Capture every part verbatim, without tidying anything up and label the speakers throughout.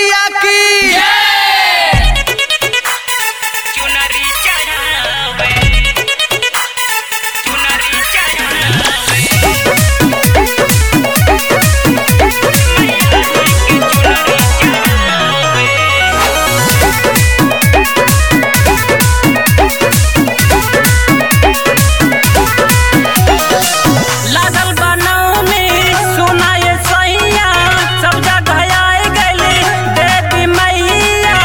Speaker 1: मैया की
Speaker 2: चुनरी चढ़ावे चुनरी चढ़ावे
Speaker 3: लागल बनाओ में सुनाए सैया सब जगह आए गली देवी मैया।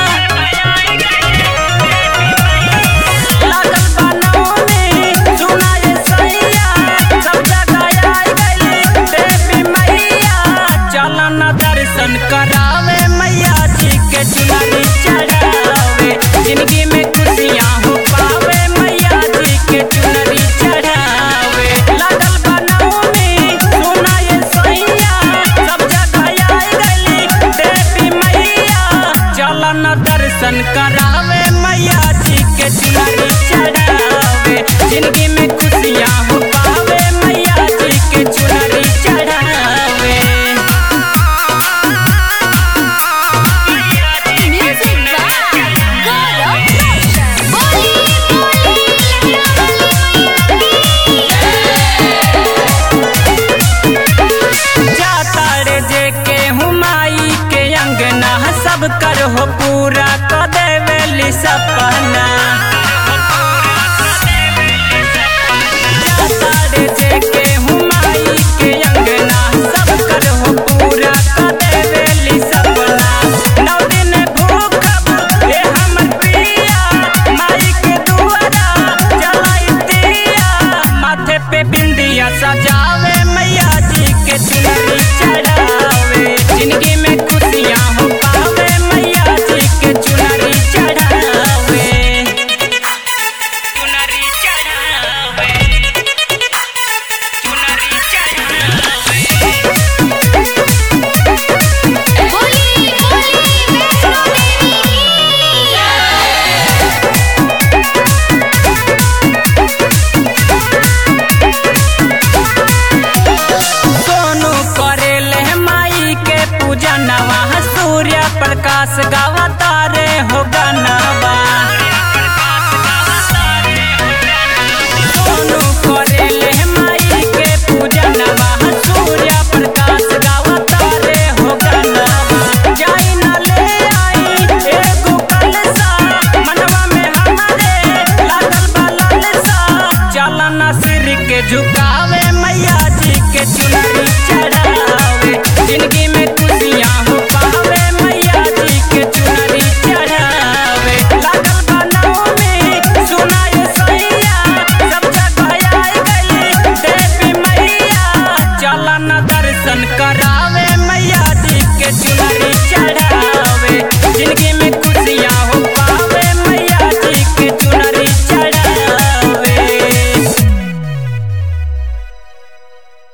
Speaker 3: लागल बनाओ में सुनाए सैया सब जगह आए गली देवी मैया। चलन दर्शन करावे मैया जी के चुनरी चढ़ावे जिंदगी में खुशियाँ हो पावे मैया जी के चुनरी चढ़ावे। लागल बनाओ में सुनाए सैया सब जगह आए गली देवी मैया। चलन दर्शन करावे मैया जी के चुनरी चढ़ावे जिंदगी में खुशियाँ हो पावे मैया जी के चुनरी चढ़ावे।
Speaker 4: Music by Gaurav Roshan. Boli
Speaker 3: जाता रे जे के हुमाई के अंगना सब कर हो पूरा क देवेली सपना। जाता रे जे के हुमाई के अंगना सब कर हो पूरा क देवेली सपना। नौ दिन भूखब हे हमर पिया माई के दुआरा जलाई दिया। माथे पे बिंदिया सजावे मैया जी के चुनरी चढ़ावे जिंदगी में खुशियाँ हो पावे मैया जी के चुनरी चढ़ावे।
Speaker 2: चुनरी चढ़ावे चुनरी चढ़ावे
Speaker 4: Boli Vishnu
Speaker 3: सोनू करेले माई के पूजनवा सूर्य प्रकाश गावता रे हो गनवा। सोनू करेले माई के पूजनवा सूर्य प्रकाश गावता रे हो गनवा। जाई न ले आई एगो कलसा मनवा में हमारे लागल बा लालसा। चलन सिर के झुकावे मैया जी के चुनरी चढ़ावे जिंदगी में खुशियाँ हो पावे मैया जी के चुनरी चढ़ावे। लागल बनाओ में सुनाए सैया सब जगह आए गली देवी मैया। चलन दर्शन करावे मैया जी के चुनरी चढ़ावे जिंदगी में